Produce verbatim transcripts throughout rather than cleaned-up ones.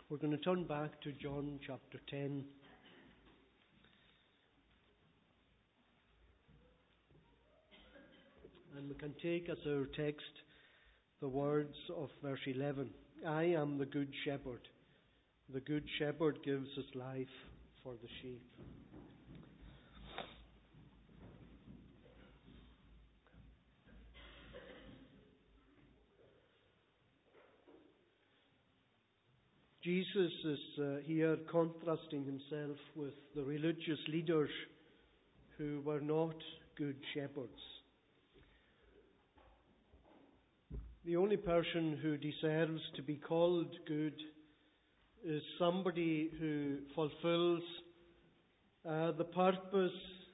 We're going to turn back to John chapter ten. And we can take as our text the words of verse eleven. I am the good shepherd. The good shepherd gives his life for the sheep. Jesus is uh, here contrasting himself with the religious leaders who were not good shepherds. The only person who deserves to be called good is somebody who fulfills uh, the purpose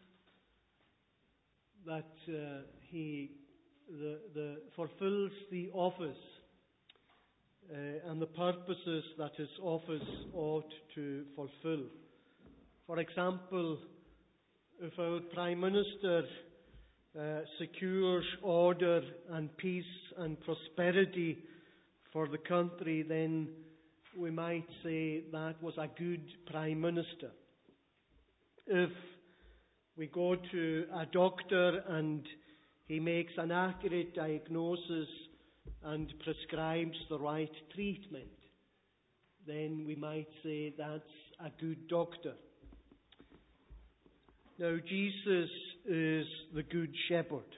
that uh, he the, the fulfills the office uh, and the purposes that his office ought to fulfill. For example, if our Prime Minister uh, secures order and peace and prosperity for the country, then we might say that was a good Prime Minister. If we go to a doctor and he makes an accurate diagnosis and prescribes the right treatment, then we might say that's a good doctor. Now, Jesus is the Good Shepherd,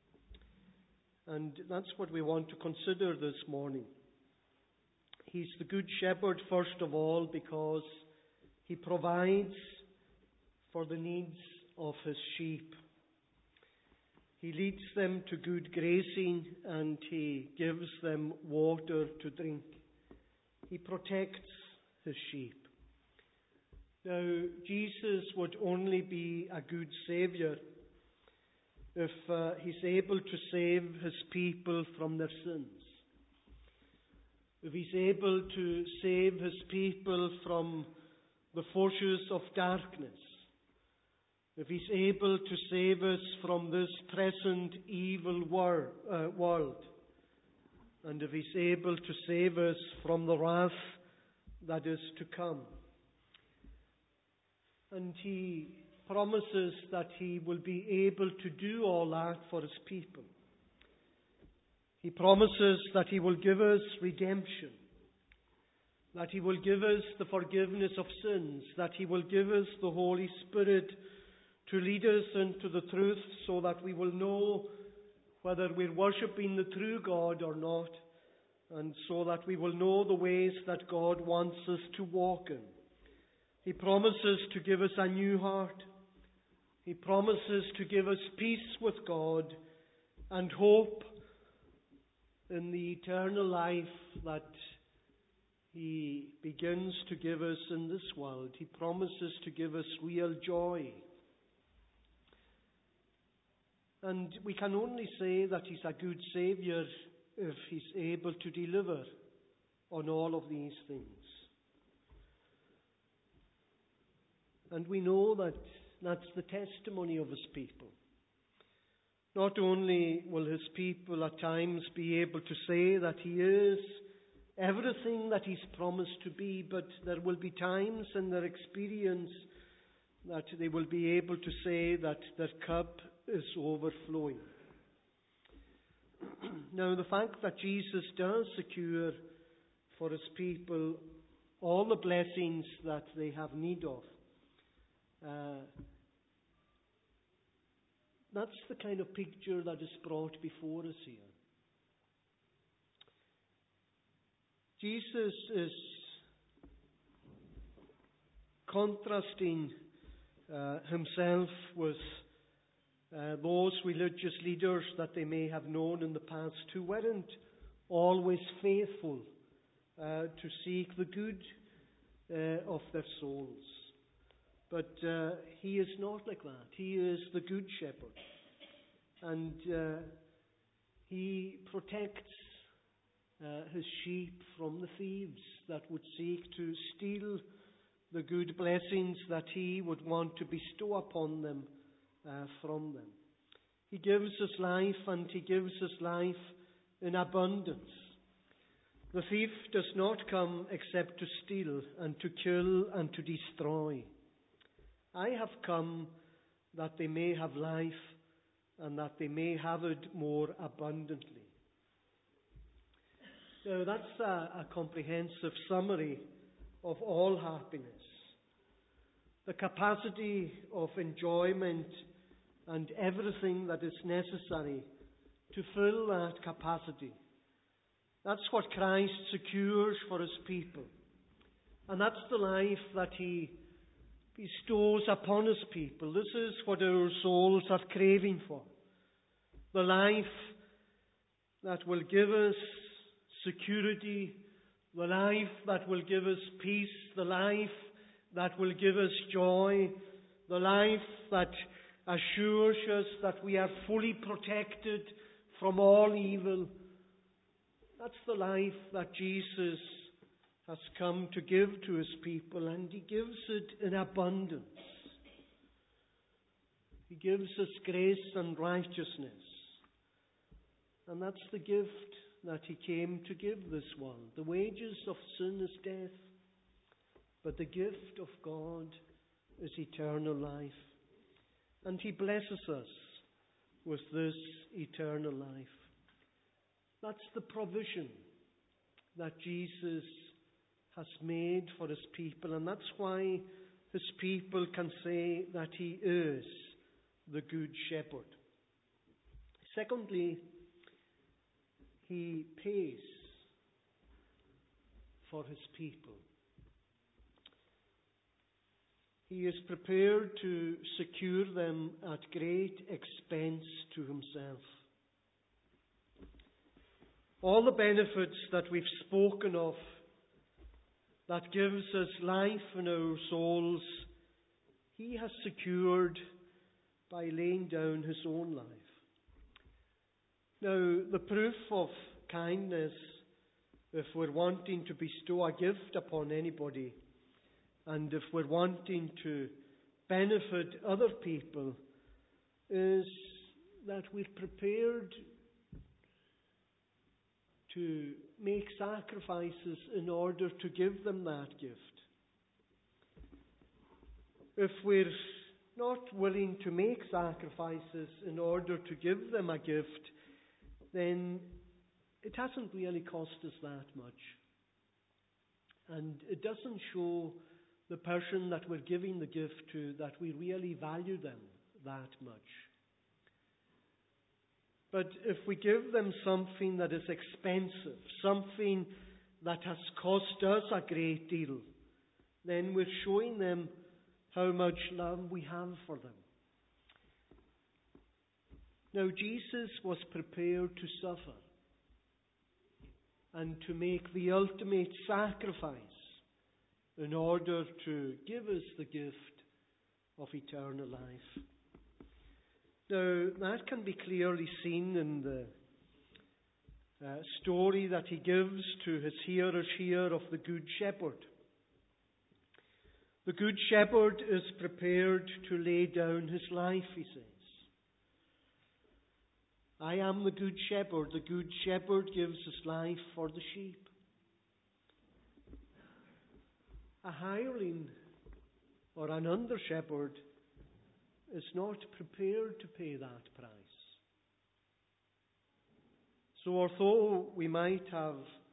and that's what we want to consider this morning. He's the Good Shepherd, first of all, because he provides for the needs of his sheep. He leads them to good grazing and he gives them water to drink. He protects his sheep. Now, Jesus would only be a good Saviour if uh, he's able to save his people from their sins. If he's able to save his people from the forces of darkness. If he's able to save us from this present evil wor- uh, world. And if he's able to save us from the wrath that is to come. And he promises that he will be able to do all that for his people. He promises that he will give us redemption, that he will give us the forgiveness of sins, that he will give us the Holy Spirit to lead us into the truth so that we will know whether we're worshipping the true God or not, and so that we will know the ways that God wants us to walk in. He promises to give us a new heart. He promises to give us peace with God and hope in the eternal life that he begins to give us in this world. He promises to give us real joy. And we can only say that he's a good Saviour if he's able to deliver on all of these things. And we know that that's the testimony of his people. Not only will his people at times be able to say that he is everything that he's promised to be, but there will be times in their experience that they will be able to say that their cup is overflowing. Now, the fact that Jesus does secure for his people all the blessings that they have need of, uh, that's the kind of picture that is brought before us here. Jesus is contrasting uh, himself with uh, those religious leaders that they may have known in the past who weren't always faithful uh, to seek the good uh, of their souls. But uh, he is not like that. He is the Good Shepherd. And uh, he protects uh, his sheep from the thieves that would seek to steal the good blessings that he would want to bestow upon them uh, from them. He gives us life, and he gives us life in abundance. The thief does not come except to steal and to kill and to destroy. I have come that they may have life and that they may have it more abundantly. Now that's a, a comprehensive summary of all happiness. The capacity of enjoyment and everything that is necessary to fill that capacity. That's what Christ secures for his people. And that's the life that he bestows upon his people. This is what our souls are craving for. The life that will give us security, the life that will give us peace, the life that will give us joy, the life that assures us that we are fully protected from all evil. That's the life that Jesus has come to give to his people, and he gives it in abundance. He gives us grace and righteousness. And that's the gift that he came to give this world. The wages of sin is death, but the gift of God is eternal life. And he blesses us with this eternal life. That's the provision that Jesus has made for his people, and that's why his people can say that he is the Good Shepherd. Secondly, he pays for his people. He is prepared to secure them at great expense to himself. All the benefits that we've spoken of, that gives us life in our souls, he has secured by laying down his own life. Now, the proof of kindness, if we're wanting to bestow a gift upon anybody, and if we're wanting to benefit other people, is that we're prepared to make sacrifices in order to give them that gift. If we're not willing to make sacrifices in order to give them a gift, then it hasn't really cost us that much. And it doesn't show the person that we're giving the gift to that we really value them that much. But if we give them something that is expensive, something that has cost us a great deal, then we're showing them how much love we have for them. Now, Jesus was prepared to suffer and to make the ultimate sacrifice in order to give us the gift of eternal life. Now, that can be clearly seen in the uh, story that he gives to his hearers here of the Good Shepherd. The Good Shepherd is prepared to lay down his life, he says. I am the Good Shepherd. The Good Shepherd gives his life for the sheep. A hireling or an under-shepherd is not prepared to pay that price. So although we might have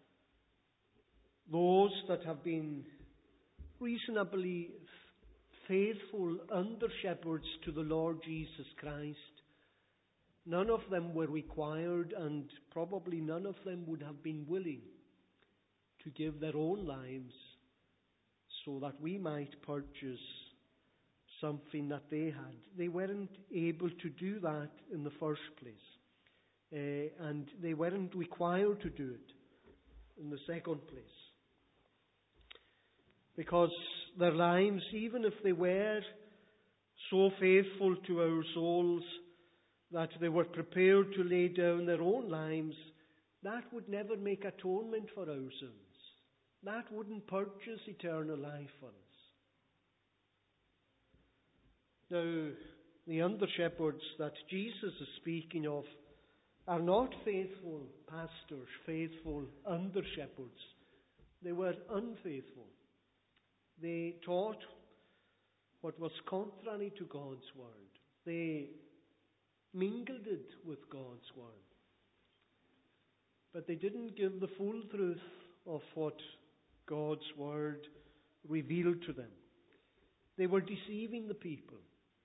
those that have been reasonably faithful under-shepherds to the Lord Jesus Christ, none of them were required, and probably none of them would have been willing to give their own lives so that we might purchase something that they had. They weren't able to do that in the first place. Uh, and they weren't required to do it in the second place. Because their lives, even if they were so faithful to our souls that they were prepared to lay down their own lives, that would never make atonement for our sins. That wouldn't purchase eternal life for us. Now, the under-shepherds that Jesus is speaking of are not faithful pastors, faithful under-shepherds. They were unfaithful. They taught what was contrary to God's word. They mingled it with God's word. But they didn't give the full truth of what God's word revealed to them. They were deceiving the people.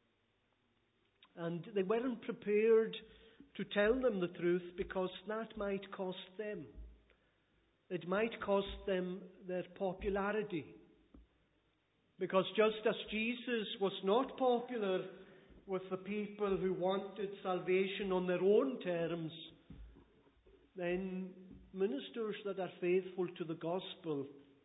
And they weren't prepared to tell them the truth because that might cost them. It might cost them their popularity. Because just as Jesus was not popular with the people who wanted salvation on their own terms, then ministers that are faithful to the gospel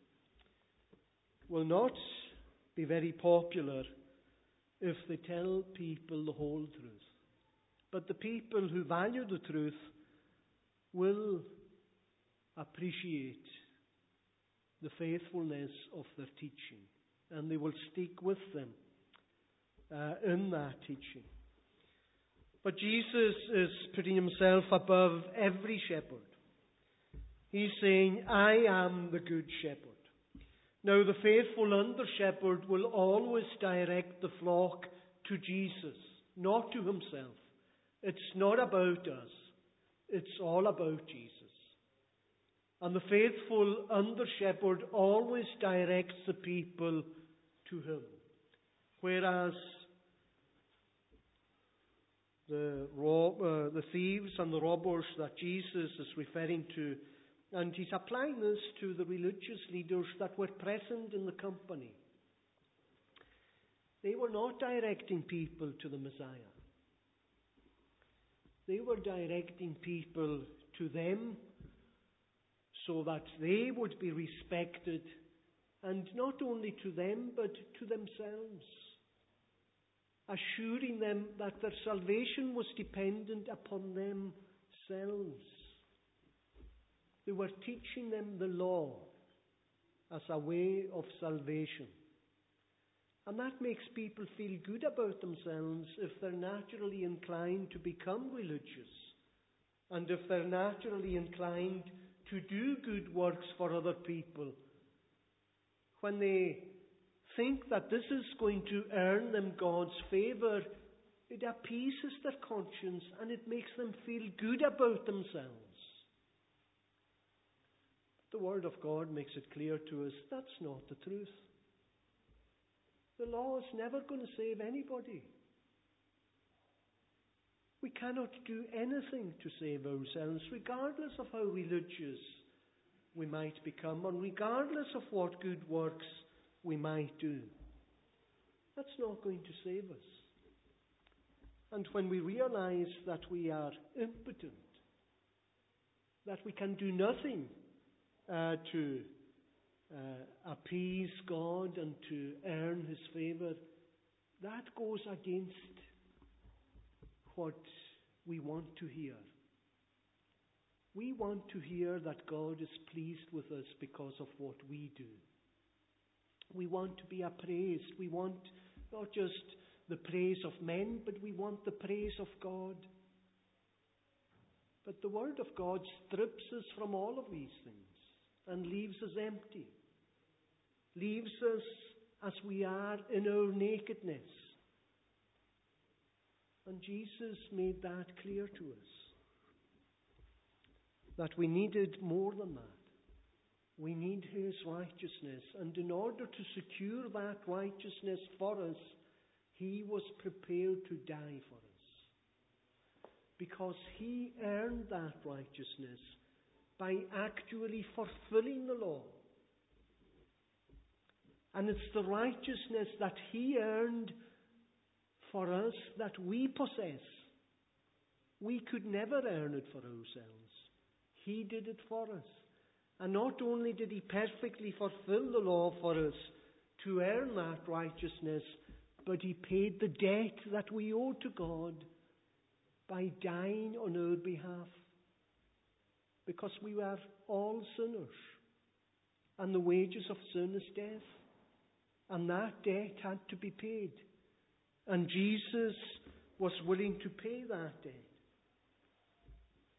will not be very popular if they tell people the whole truth. But the people who value the truth will appreciate the faithfulness of their teaching, and they will stick with them uh, in that teaching. But Jesus is putting himself above every shepherd. He's saying, I am the good shepherd. Now, the faithful under-shepherd will always direct the flock to Jesus, not to himself. It's not about us. It's all about Jesus. And the faithful under-shepherd always directs the people to him. Whereas the, rob, uh, the thieves and the robbers that Jesus is referring to, and he's applying this to the religious leaders that were present in the company. They were not directing people to the Messiah. They were directing people to them so that they would be respected, and not only to them, but to themselves, assuring them that their salvation was dependent upon themselves. They were teaching them the law as a way of salvation. And that makes people feel good about themselves if they're naturally inclined to become religious, and if they're naturally inclined to do good works for other people. When they think that this is going to earn them God's favour, it appeases their conscience and it makes them feel good about themselves. The Word of God makes it clear to us that's not the truth. The law is never going to save anybody. We cannot do anything to save ourselves, regardless of how religious we might become, and regardless of what good works we might do. That's not going to save us. And when we realize that we are impotent, that we can do nothing uh, to uh, appease God and to earn His favour, that goes against what we want to hear. We want to hear that God is pleased with us because of what we do. We want to be appraised. We want not just the praise of men, but we want the praise of God. But the Word of God strips us from all of these things and leaves us empty. Leaves us as we are in our nakedness. And Jesus made that clear to us. That we needed more than that. We need His righteousness. And in order to secure that righteousness for us, He was prepared to die for us. Because He earned that righteousness by actually fulfilling the law. And it's the righteousness that He earned for us that we possess. We could never earn it for ourselves. He did it for us. And not only did He perfectly fulfill the law for us to earn that righteousness, but He paid the debt that we owe to God by dying on our behalf. Because we were all sinners. And the wages of sin is death. And that debt had to be paid. And Jesus was willing to pay that debt.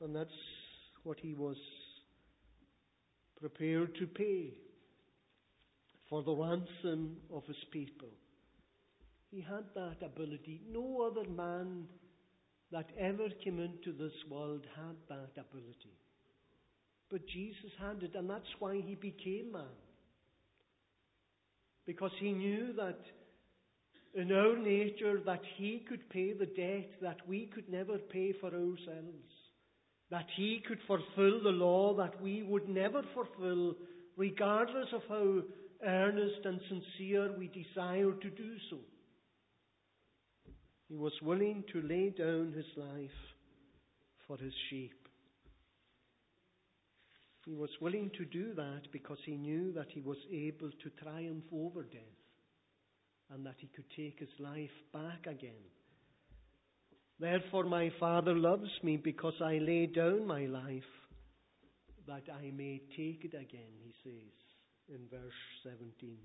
And that's what he was prepared to pay for the ransom of his people. He had that ability. No other man that ever came into this world had that ability. But Jesus had it, and that's why he became man. Because he knew that in our nature that he could pay the debt that we could never pay for ourselves. That he could fulfill the law that we would never fulfill, regardless of how earnest and sincere we desire to do so. He was willing to lay down his life for his sheep. He was willing to do that because he knew that he was able to triumph over death and that he could take his life back again. Therefore my Father loves me because I lay down my life that I may take it again, he says in verse seventeen.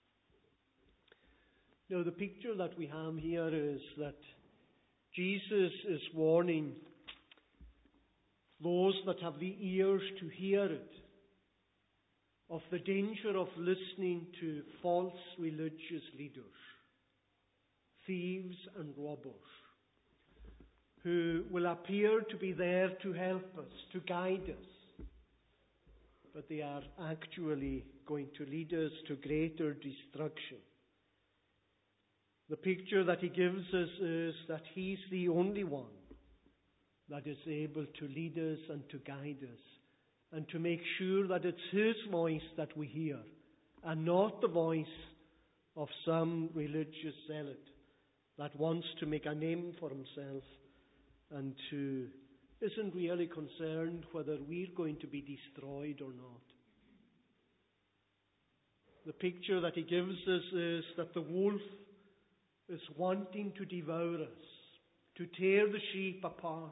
Now the picture that we have here is that Jesus is warning those that have the ears to hear it of the danger of listening to false religious leaders, thieves and robbers, who will appear to be there to help us, to guide us, but they are actually going to lead us to greater destruction. The picture that he gives us is that he's the only one that is able to lead us and to guide us and to make sure that it's his voice that we hear and not the voice of some religious zealot that wants to make a name for himself and to isn't really concerned whether we're going to be destroyed or not. The picture that he gives us is that the wolf is wanting to devour us, to tear the sheep apart.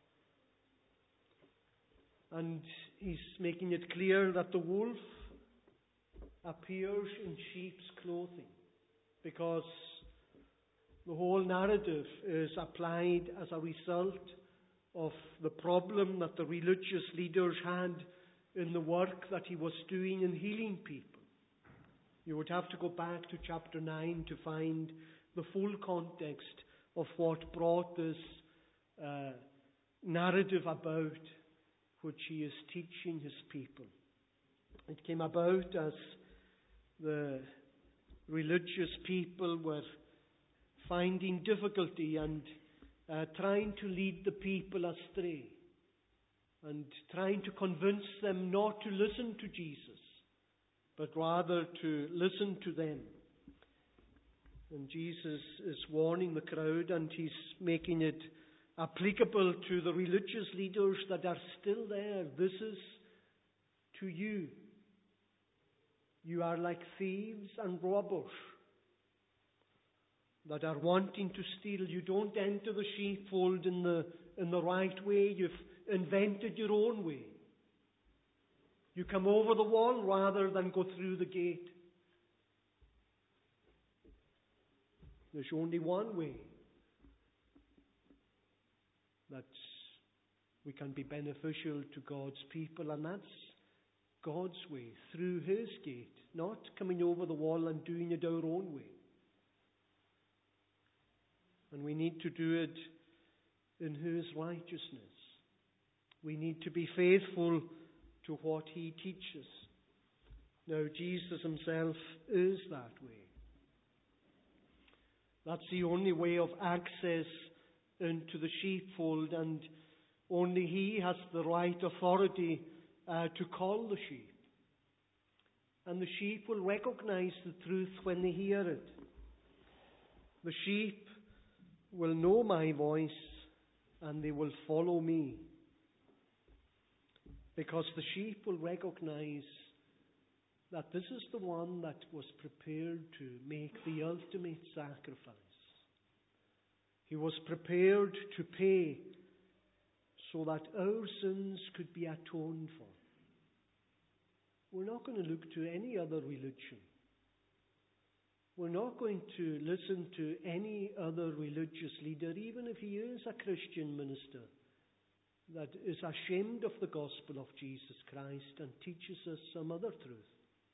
And he's making it clear that the wolf appears in sheep's clothing because the whole narrative is applied as a result of the problem that the religious leaders had in the work that he was doing in healing people. You would have to go back to chapter nine to find the full context of what brought this uh, narrative about, which he is teaching his people. It came about as the religious people were finding difficulty and uh, trying to lead the people astray and trying to convince them not to listen to Jesus, but rather to listen to them. And Jesus is warning the crowd, and he's making it applicable to the religious leaders that are still there. This is to you. You are like thieves and robbers that are wanting to steal. You don't enter the sheepfold in the, in the right way. You've invented your own way. You come over the wall rather than go through the gate. There's only one way that we can be beneficial to God's people, and that's God's way, through his gate, not coming over the wall and doing it our own way. And we need to do it in his righteousness. We need to be faithful to what he teaches. Now, Jesus himself is that way. That's the only way of access into the sheepfold, and only he has the right authority uh, to call the sheep. And the sheep will recognize the truth when they hear it. The sheep will know my voice and they will follow me. Because the sheep will recognize that this is the one that was prepared to make the ultimate sacrifice. He was prepared to pay so that our sins could be atoned for. We're not going to look to any other religion. We're not going to listen to any other religious leader, even if he is a Christian minister, that is ashamed of the gospel of Jesus Christ and teaches us some other truth,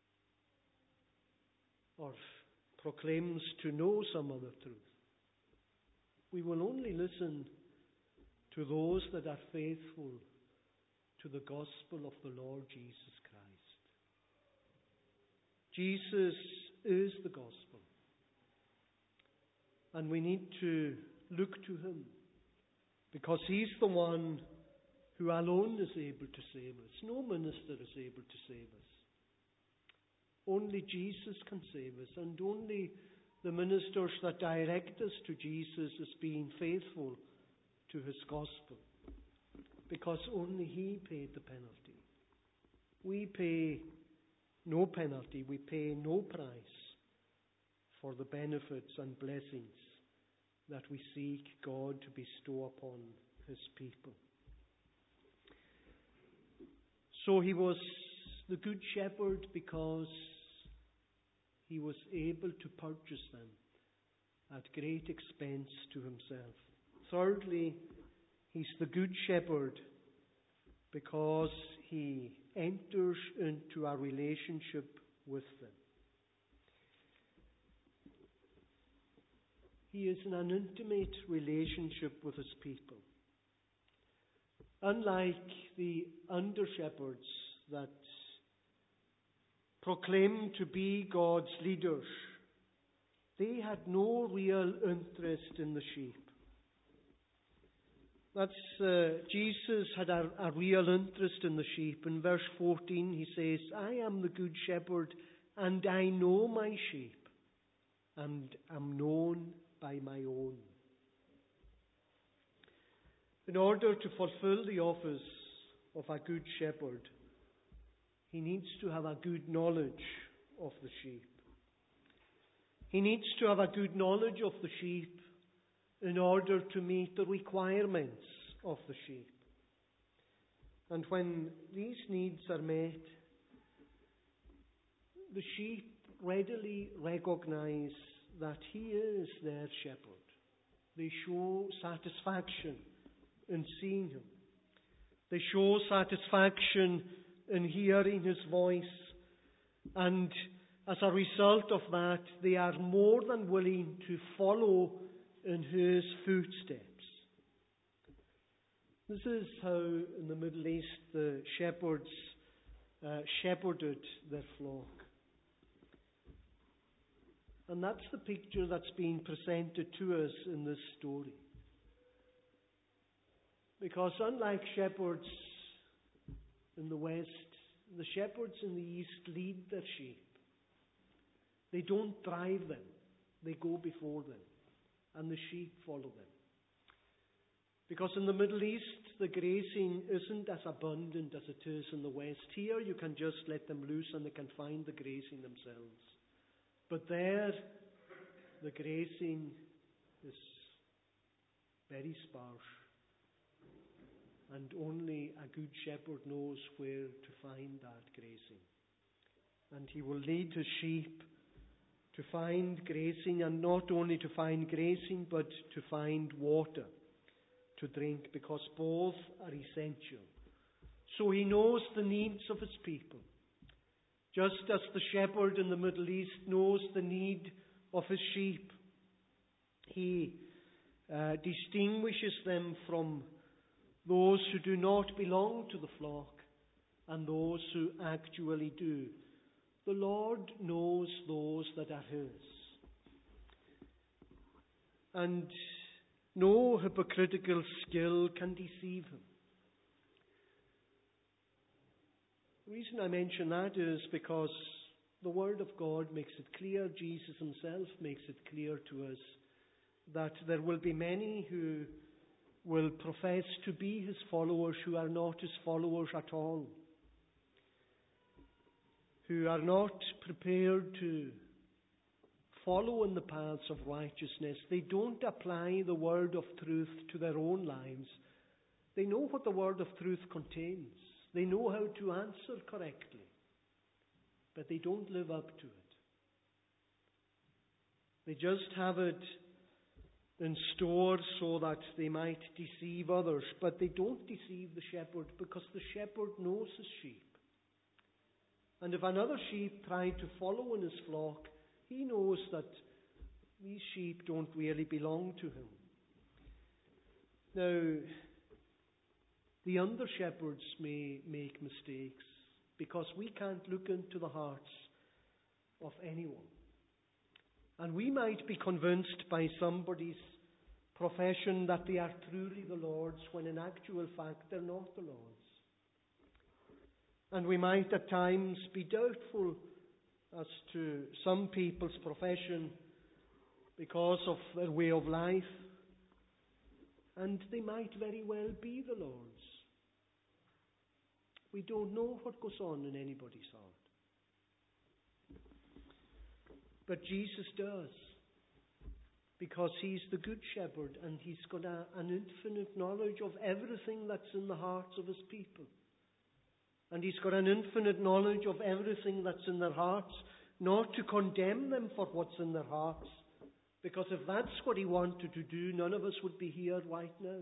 or proclaims to know some other truth. We will only listen to those that are faithful to the gospel of the Lord Jesus Christ. Jesus is the gospel, and we need to look to him, because he's the one who alone is able to save us. No minister is able to save us. Only Jesus can save us, and only the ministers that direct us to Jesus as being faithful to his gospel, because only he paid the penalty. We pay no penalty, we pay no price for the benefits and blessings that we seek God to bestow upon his people. So he was the good shepherd because he was able to purchase them at great expense to himself. Thirdly, he's the good shepherd because he enters into a relationship with them. He is in an intimate relationship with his people. Unlike the under-shepherds that proclaimed to be God's leaders, they had no real interest in the sheep. That's uh, Jesus had a, a real interest in the sheep. In verse fourteen he says, I am the good shepherd, and I know my sheep, and am known by my own. In order to fulfill the office of a good shepherd, he needs to have a good knowledge of the sheep. He needs to have a good knowledge of the sheep in order to meet the requirements of the sheep. And when these needs are met, the sheep readily recognize that he is their shepherd. They show satisfaction in seeing him. They show satisfaction in hearing his voice, and as a result of that, they are more than willing to follow in his footsteps. This is how in the Middle East the shepherds uh, shepherded their flock. And that's the picture that's being presented to us in this story. Because unlike shepherds in the West, the shepherds in the East lead their sheep. They don't drive them. They go before them. And the sheep follow them. Because in the Middle East, the grazing isn't as abundant as it is in the West. Here, you can just let them loose and they can find the grazing themselves. But there, the grazing is very sparse. And only a good shepherd knows where to find that grazing. And he will lead his sheep to find grazing, and not only to find grazing, but to find water to drink, because both are essential. So he knows the needs of his people. Just as the shepherd in the Middle East knows the need of his sheep, he uh, distinguishes them from those who do not belong to the flock and those who actually do. The Lord knows those that are his. And no hypocritical skill can deceive him. The reason I mention that is because the Word of God makes it clear, Jesus himself makes it clear to us, that there will be many who will profess to be his followers who are not his followers at all, who are not prepared to follow in the paths of righteousness. They don't apply the word of truth to their own lives. They know what the word of truth contains. They know how to answer correctly, but they don't live up to it. They just have it in stores so that they might deceive others, but they don't deceive the shepherd because the shepherd knows his sheep. And if another sheep tried to follow in his flock, he knows that these sheep don't really belong to him. Now, the under shepherds may make mistakes because we can't look into the hearts of anyone. And we might be convinced by somebody's profession that they are truly the Lord's, when in actual fact they're not the Lord's. And we might at times be doubtful as to some people's profession because of their way of life. And they might very well be the Lord's. We don't know what goes on in anybody's heart. But Jesus does, because he's the good shepherd and he's got a, an infinite knowledge of everything that's in the hearts of his people. And he's got an infinite knowledge of everything that's in their hearts, not to condemn them for what's in their hearts, because if that's what he wanted to do, none of us would be here right now.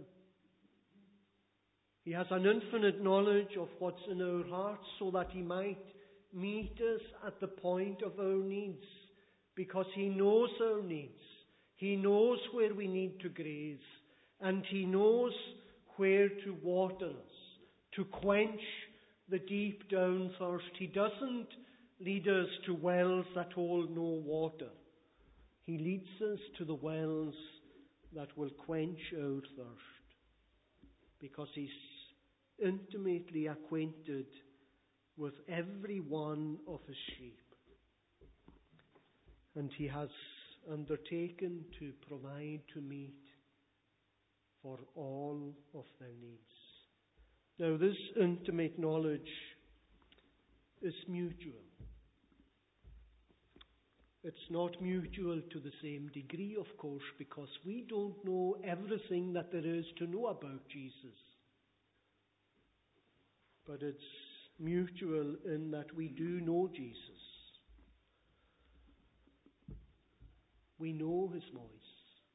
He has an infinite knowledge of what's in our hearts so that he might meet us at the point of our needs, because he knows our needs. He knows where we need to graze, and he knows where to water us, to quench the deep down thirst. He doesn't lead us to wells that hold no water. He leads us to the wells that will quench our thirst, because he's intimately acquainted with every one of his sheep. And he has undertaken to provide, to meet for all of their needs. Now, this intimate knowledge is mutual. It's not mutual to the same degree, of course, because we don't know everything that there is to know about Jesus. But it's mutual in that we do know Jesus. We know his voice.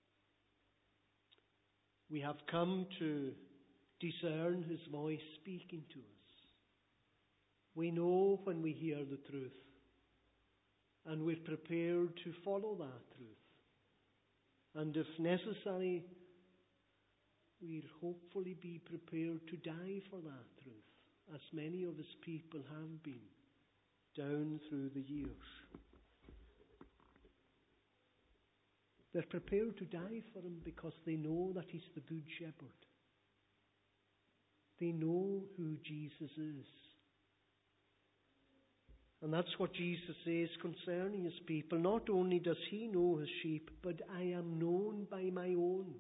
We have come to discern his voice speaking to us. We know when we hear the truth, and we're prepared to follow that truth. And if necessary, we'll hopefully be prepared to die for that truth, as many of his people have been down through the years. They're prepared to die for him because they know that he's the good shepherd. They know who Jesus is. And that's what Jesus says concerning his people. Not only does he know his sheep, but I am known by my own.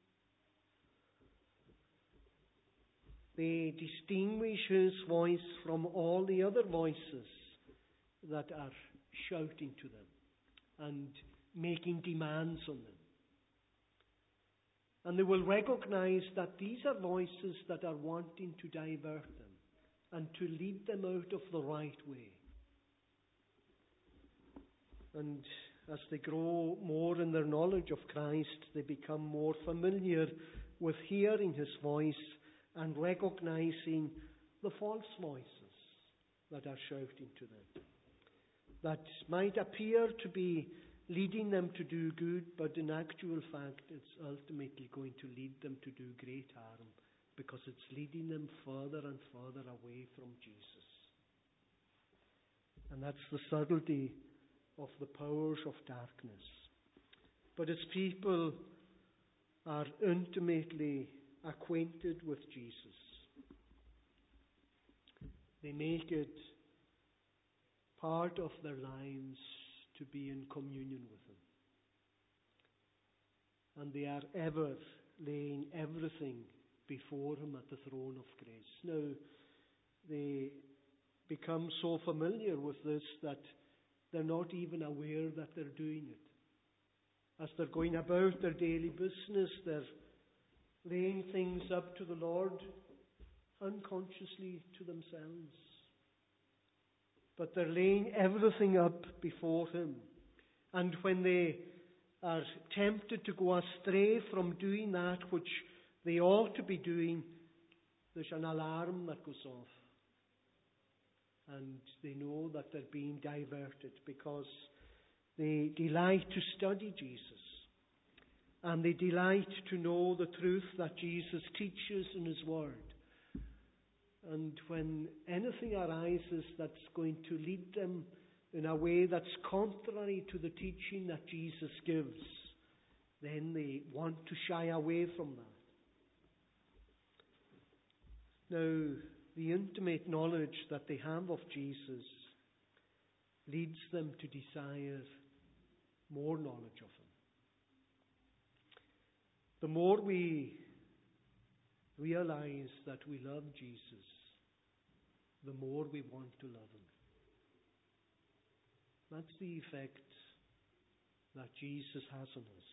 They distinguish his voice from all the other voices that are shouting to them and making demands on them. And they will recognize that these are voices that are wanting to divert them and to lead them out of the right way. And as they grow more in their knowledge of Christ, they become more familiar with hearing his voice and recognizing the false voices that are shouting to them, that might appear to be leading them to do good, but in actual fact it's ultimately going to lead them to do great harm, because it's leading them further and further away from Jesus. And that's the subtlety of the powers of darkness. But as people are intimately acquainted with Jesus, they make it part of their lives to be in communion with him. And they are ever laying everything before him at the throne of grace. Now, they become so familiar with this that they're not even aware that they're doing it. As they're going about their daily business, they're laying things up to the Lord unconsciously to themselves. But they're laying everything up before him. And when they are tempted to go astray from doing that which they ought to be doing, there's an alarm that goes off. And they know that they're being diverted because they delight to study Jesus. And they delight to know the truth that Jesus teaches in His Word. And when anything arises that's going to lead them in a way that's contrary to the teaching that Jesus gives, then they want to shy away from that. Now, the intimate knowledge that they have of Jesus leads them to desire more knowledge of Him. The more we realize that we love Jesus, the more we want to love Him. That's the effect that Jesus has on us.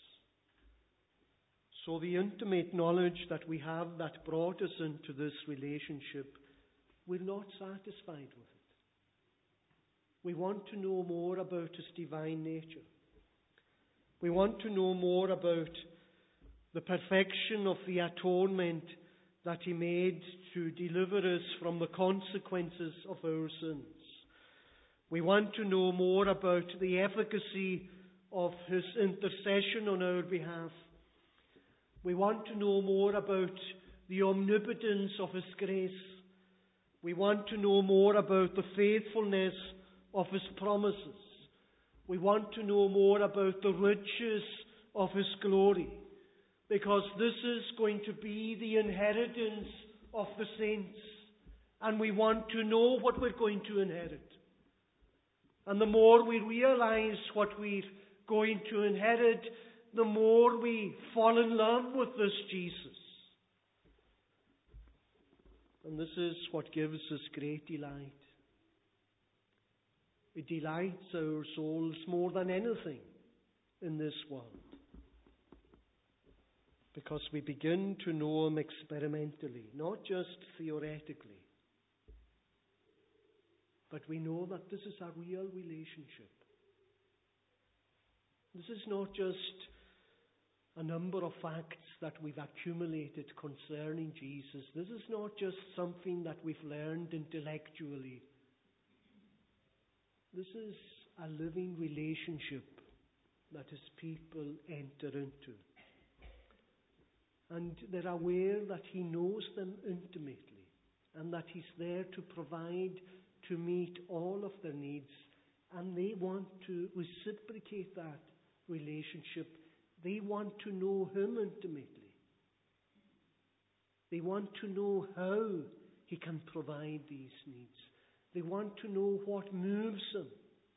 So the intimate knowledge that we have that brought us into this relationship, we're not satisfied with it. We want to know more about His divine nature. We want to know more about the perfection of the atonement that He made to deliver us from the consequences of our sins. We want to know more about the efficacy of His intercession on our behalf. We want to know more about the omnipotence of His grace. We want to know more about the faithfulness of His promises. We want to know more about the riches of His glory, because this is going to be the inheritance of the saints, and we want to know what we're going to inherit. And the more we realize what we're going to inherit, the more we fall in love with this Jesus. And this is what gives us great delight. It delights our souls more than anything in this world, because we begin to know Him experimentally, not just theoretically. But we know that this is a real relationship. This is not just a number of facts that we've accumulated concerning Jesus. This is not just something that we've learned intellectually. This is a living relationship that His people enter into. And they're aware that He knows them intimately, and that He's there to provide, to meet all of their needs. And they want to reciprocate that relationship. They want to know Him intimately. They want to know how He can provide these needs. They want to know what moves Him.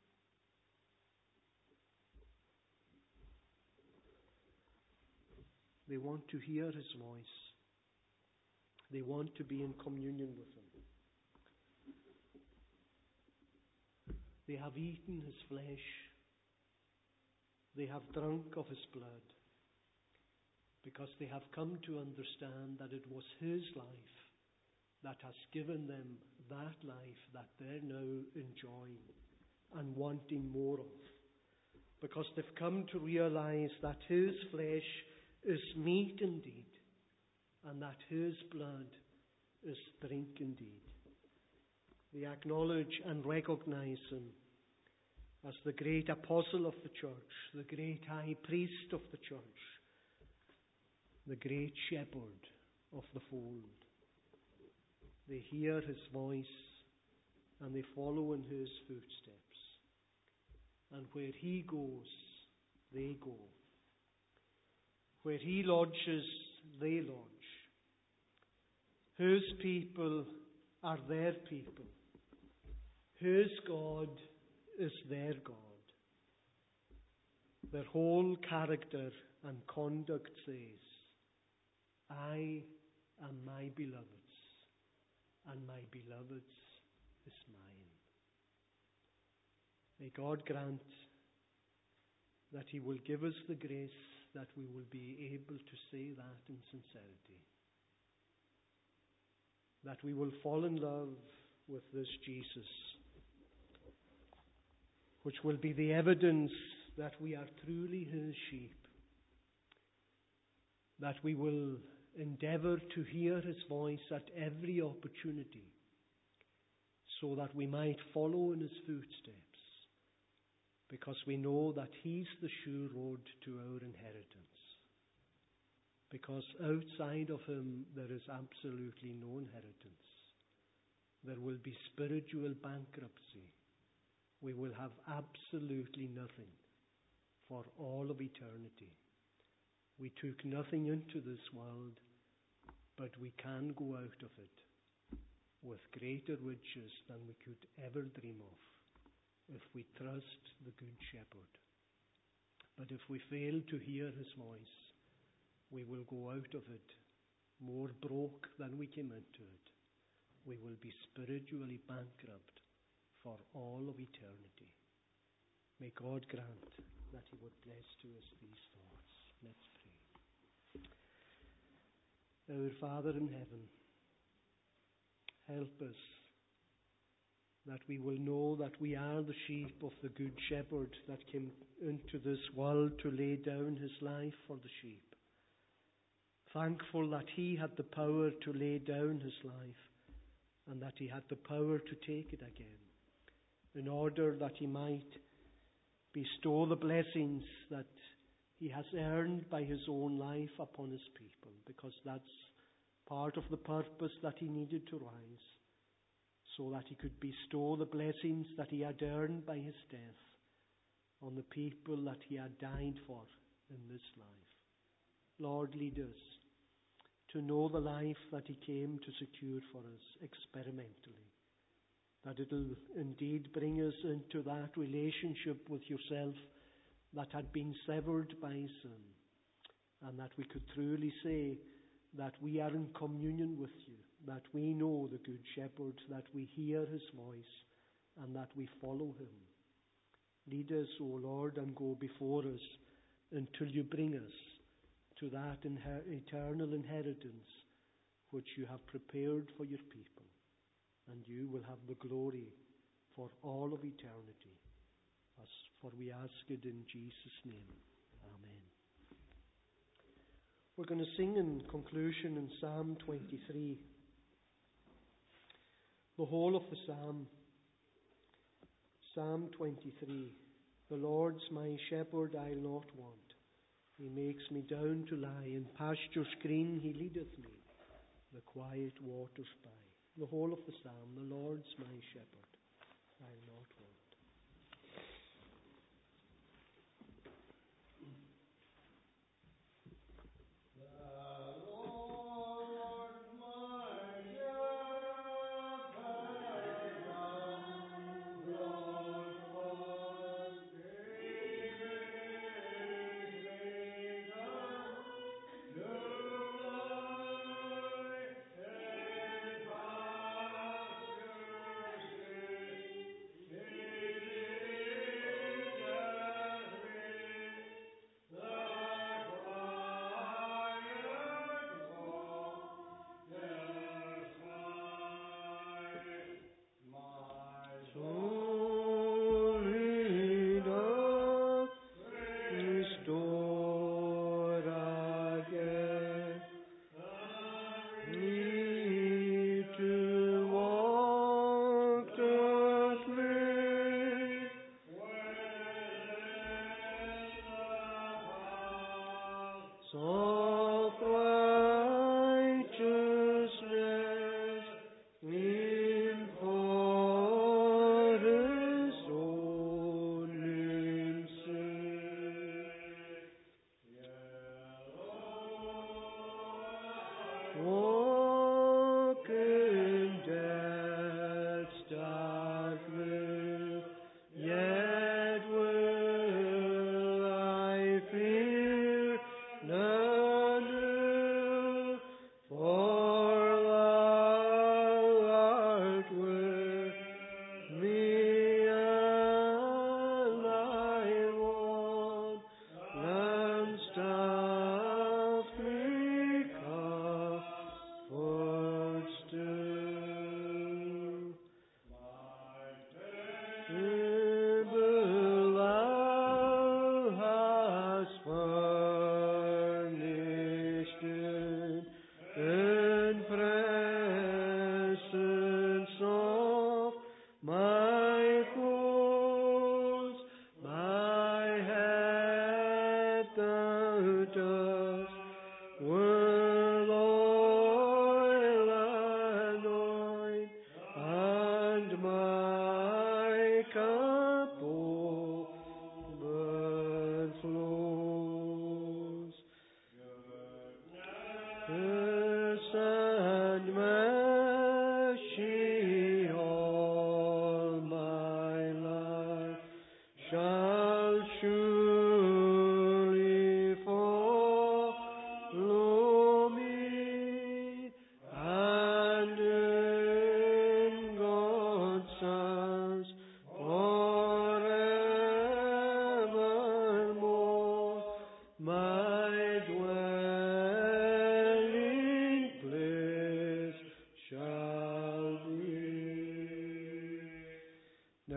They want to hear His voice. They want to be in communion with Him. They have eaten His flesh. They have drunk of His blood, because they have come to understand that it was His life that has given them that life that they're now enjoying and wanting more of. Because they've come to realize that His flesh is meat indeed, and that His blood is drink indeed. They acknowledge and recognize Him as the great apostle of the church, the great high priest of the church, the great shepherd of the fold. They hear His voice and they follow in His footsteps. And where He goes, they go. Where He lodges, they lodge. His people are their people. His God is their God. Their whole character and conduct says, I am my beloved's, and my beloved's is mine. May God grant that He will give us the grace that we will be able to say that in sincerity. That we will fall in love with this Jesus, which will be the evidence that we are truly His sheep, that we will endeavour to hear His voice at every opportunity, so that we might follow in His footsteps, because we know that He's the sure road to our inheritance. Because outside of Him there is absolutely no inheritance. There will be spiritual bankruptcy. We will have absolutely nothing for all of eternity. We took nothing into this world, but we can go out of it with greater riches than we could ever dream of if we trust the Good Shepherd. But if we fail to hear His voice, we will go out of it more broke than we came into it. We will be spiritually bankrupt for all of eternity. May God grant that He would bless to us these thoughts. Let's pray. Our Father in heaven, help us that we will know that we are the sheep of the Good Shepherd that came into this world to lay down His life for the sheep. Thankful that He had the power to lay down His life and that He had the power to take it again, in order that He might bestow the blessings that He has earned by His own life upon His people, because that's part of the purpose that He needed to rise, so that He could bestow the blessings that He had earned by His death on the people that He had died for in this life. Lord, lead us to know the life that He came to secure for us experimentally, that it will indeed bring us into that relationship with Yourself that had been severed by sin, and that we could truly say that we are in communion with You, that we know the Good Shepherd, that we hear His voice, and that we follow Him. Lead us, O Lord, and go before us until You bring us to that inher- eternal inheritance which You have prepared for Your people, and You will have the glory for all of eternity. As for we ask it in Jesus' name. Amen. We're going to sing in conclusion in Psalm twenty-three. The whole of the Psalm. Psalm twenty-three. The Lord's my shepherd, I'll not want. He makes me down to lie in pastures green, He leadeth me the quiet waters by. The whole of the Psalm. The Lord's my shepherd, I'll not want. Thank you.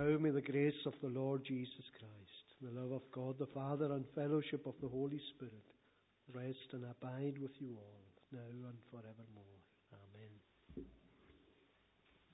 Now may the grace of the Lord Jesus Christ, the love of God the Father, and fellowship of the Holy Spirit rest and abide with you all, now and forevermore. Amen.